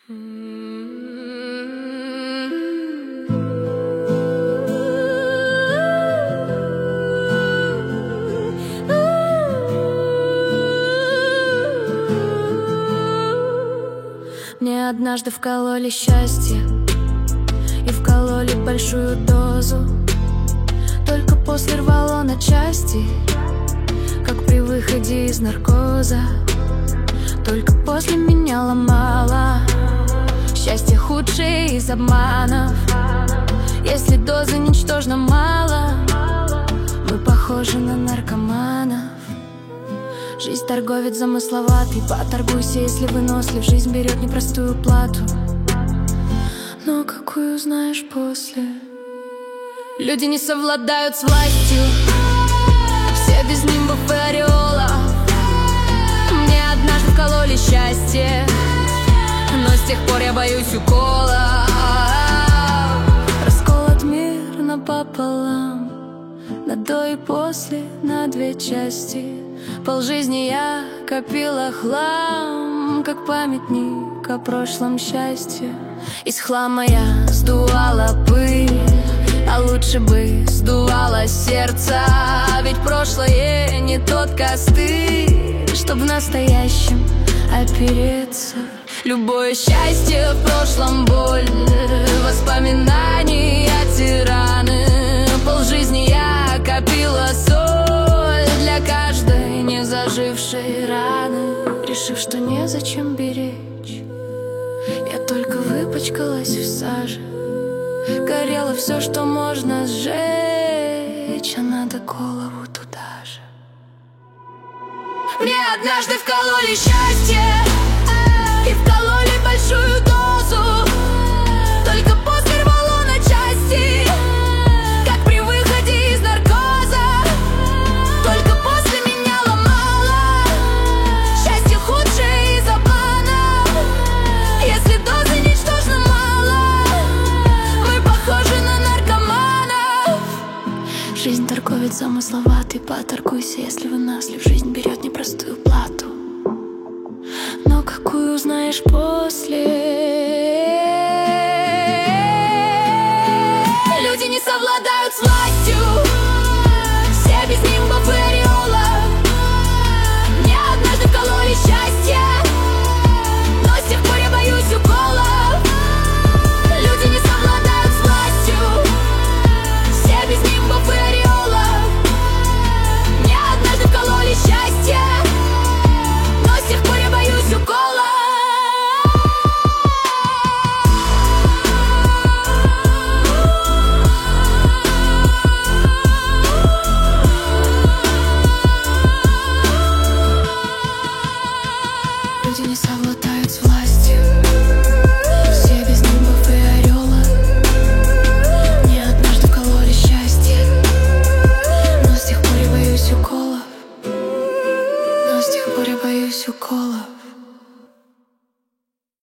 Мне однажды вкололи счастье и вкололи большую дозу. Только после рвало на части, как при выходе из наркоза. Только после меня ломало. Счастье худшее из обманов. Если дозы ничтожно мало, мы похожи на наркоманов. Жизнь торговец замысловатый. Поторгуйся, если вынослив. Жизнь берет непростую плату, но какую узнаешь после. Люди не совладают с властью, все без нимбов и ореола. Мне однажды вкололи счастье, но с тех пор я боюсь укола. Расколот мир напополам, на до и после, на две части. Полжизни я копила хлам, как памятник о прошлом счастье. Из хлама я сдувала пыль, а лучше бы сдувало сердце. Ведь прошлое не тот костыль, чтоб в настоящем опереться. Любое счастье в прошлом боль, воспоминания тираны. Полжизни я копила соль для каждой незажившей раны. Решив, что незачем беречь, я только выпачкалась в саже. Горело все, что можно сжечь, а надо голову туда же. Мне однажды вкололи счастье и вкололи большую дозу. Только после рвало на части, как при выходе из наркоза. Только после меня ломало. Счастье худшее из обманов. Если дозы ничтожно мало, мы похожи на наркоманов. Жизнь торговец замысловатый. Поторгуйся, если вынослив. Жизнь берет непростую плату, но какую узнаешь после.